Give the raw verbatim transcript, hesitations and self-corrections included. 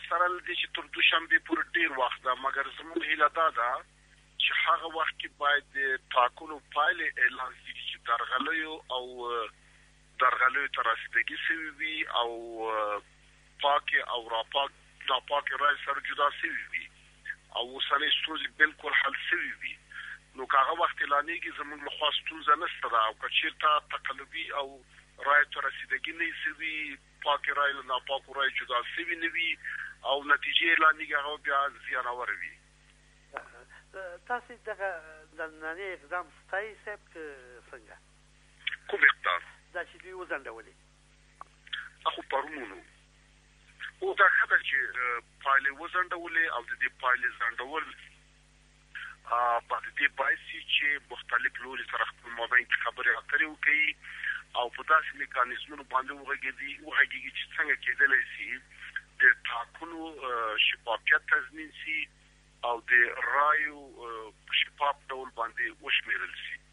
سره له دې چې تر دوشنبې پورې ډېر وخت ده، مګر زموږ هیله دا ده چې هغه وخت کې باید د ټاکنو پایلې اعلان شي چې درغلیو او درغلیو ته رسیدګي شوې وي او پاکې او راپاک ناپاکې رایې سره جدا شوې وي او اوسنۍ ستونزې بالکل حل شوې وي، نو که هغه وخت اعلانېږي زموږ لخوا ستونزه نشته ده. او که چېرته تقلبي او رایو ته رسیدګي نه شوي، پاکې رایې له ناپاکو رایو جدا شوي نه وي او نتیجې اعلانېږي، هغه بیا زیانوره وي. تاسو دغه د ننني اقدام ستایي صاحب که څنګه؟ کوم اقدام؟ دا چې دوی وځنډولې. خو پرونو او دا ښه ده چې پایلې وځنډولې او د دې پایلې ځنډول په دې باعث شي چې مختلف لوري سره خپل مابین کې خبرې اترې وکړي او په داسې میکانیزمونو باندې وغږېږي وغږېږي چې څنګه کېدلی شي د ټاکنو شفافیت تضمین شي او د رایو په شفاف ډول باندې وشمېرل شي.